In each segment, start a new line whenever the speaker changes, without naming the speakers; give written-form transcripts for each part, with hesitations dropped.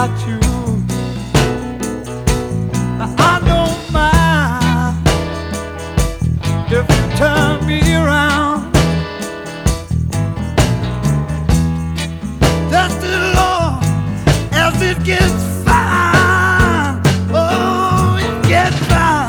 out you. I don't mind if you turn me around, just as long as it gets fine. Oh, it gets fine.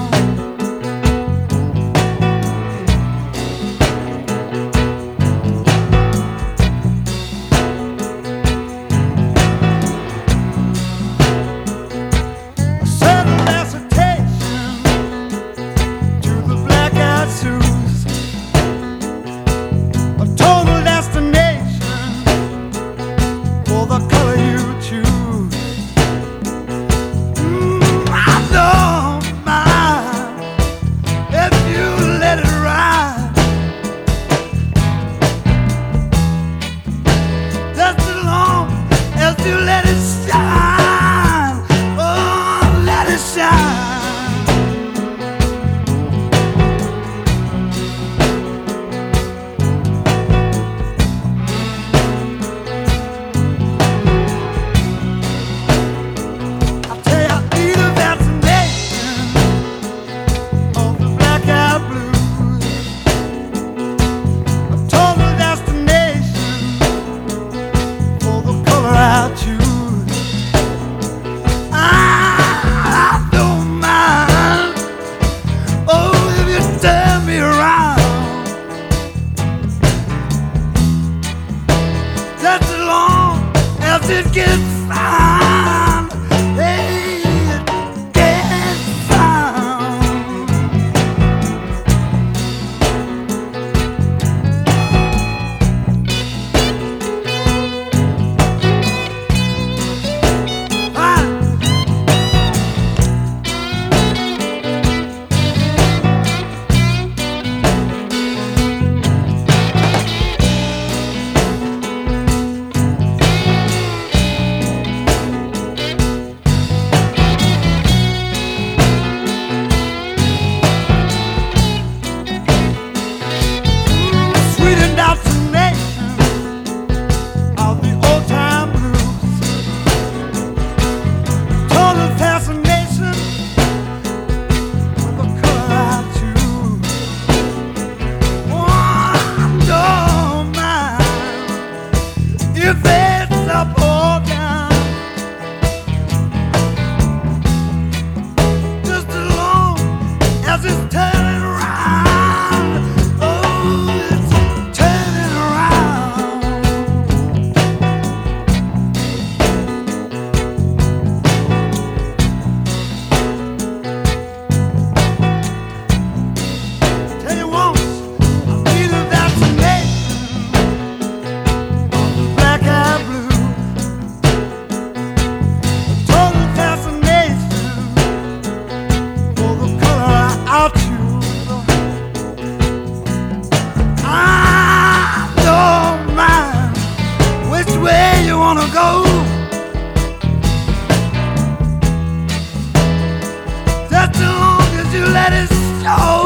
It gets fine. Hey, it gets fine. Fine. If it's up or down, just as long as it's turning around. Oh, it's turning around. Tell you once, I need a vaccination. Where you wanna go, just as long as you let it show.